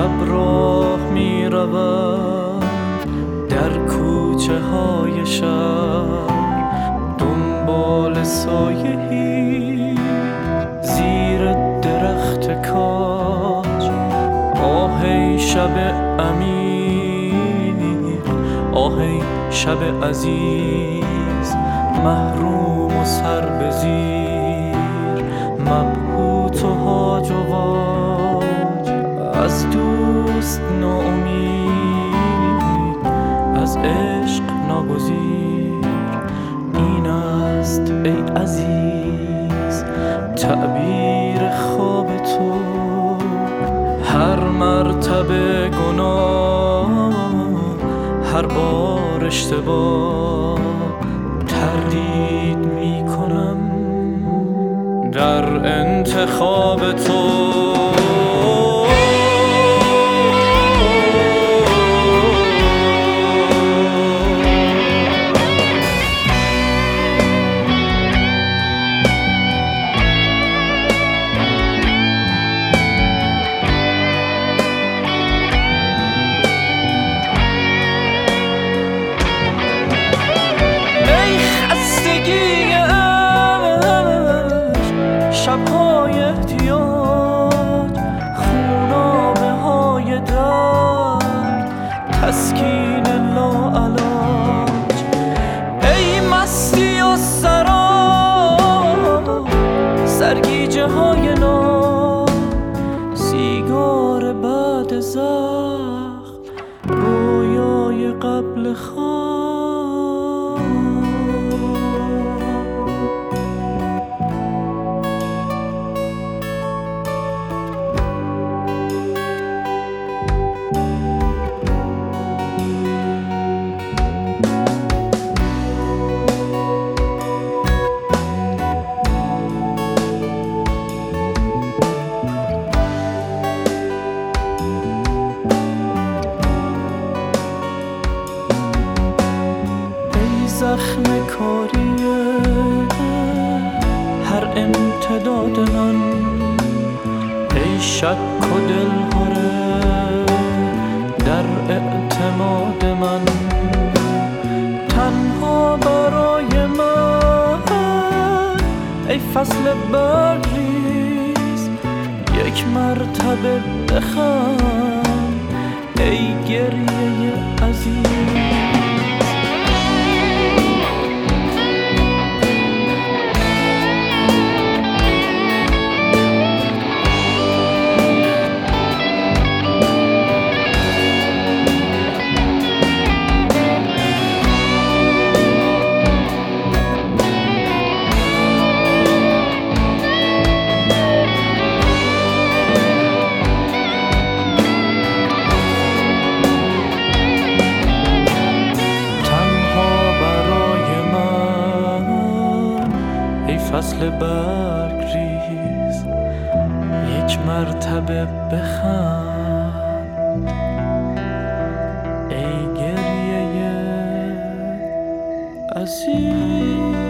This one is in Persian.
شب راه می روم در کوچه های شهر، دنبال سایه‌ای زیر درخت کاج. آهی شب عمیق، آهی شب عزیز، محروم و سر به زیر، مبهوت و هاج و واج، از دوست ناامید، از عشق ناگزیر. این است ای عزیز تعبیر خواب تو، هر مرتبه گناه، هر بار اشتباه، تردید می کنم در انتخاب تو. شب‌های احتیاج، خونابه های درد، تسکین لاعلاج. ای مستی و سراب، سرگیجه های نو، سیگار بعد زخم، رویای قبل خواب. زخم کاریه هر امتداد من، ای شک و دلهره در اعتماد من. تنها برای من ای فصل برگریز، یک مرتبه بخند ای گریه عزیز. فصل برگریز، یک مرتبه بخند ای گریه عزیز.